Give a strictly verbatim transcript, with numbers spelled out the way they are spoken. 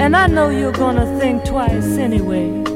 And I know you're gonna think twice anyway.